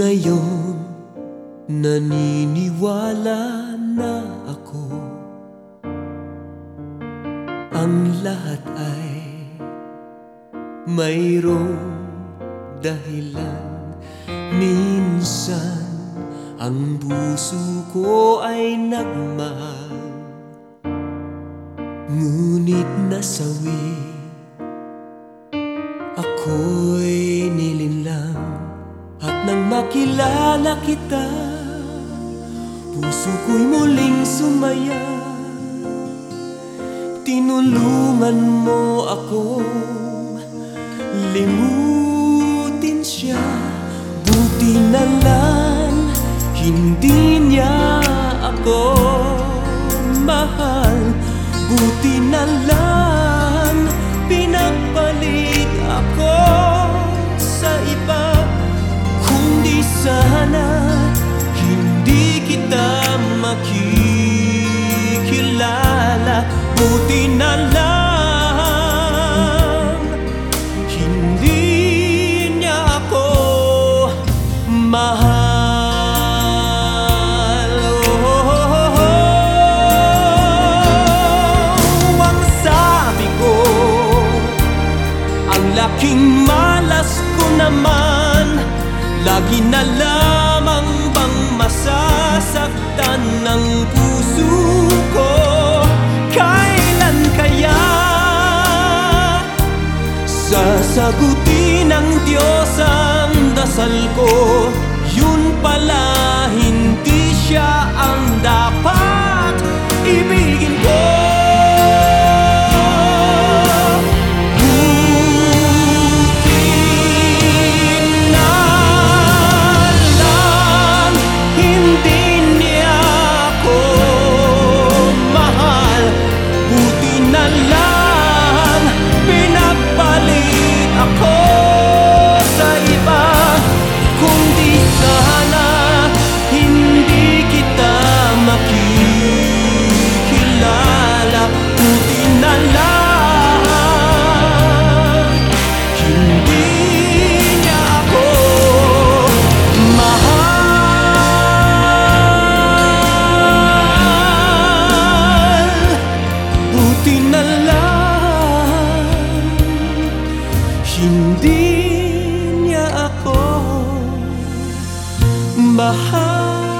Ngayon, naniniwala na ako. Ang lahat ay mayroong dahilan. Minsan, ang puso ko ay nagmahal, ngunit nasawi. Ako'y nilinlang, at nang makilala kita, puso ko'y muling sumaya. Tinulungan mo akong limutin siya. Buti na lang hindi niya ako mahal. Buti na lang pinagpalit ako sa iba. Kung di sana hindi kita makikilala. Buti na lang hindi niya ako mahal. Ang sabi ko, ang laking malas ko naman. Lagi na lamang bang masasaktan ng puso ko? Kailan kaya sasagutin ng Diyos ang dasal ko? Yun pala, hindi siya ang dapat ibigin ko. Hindi niya ako mahal.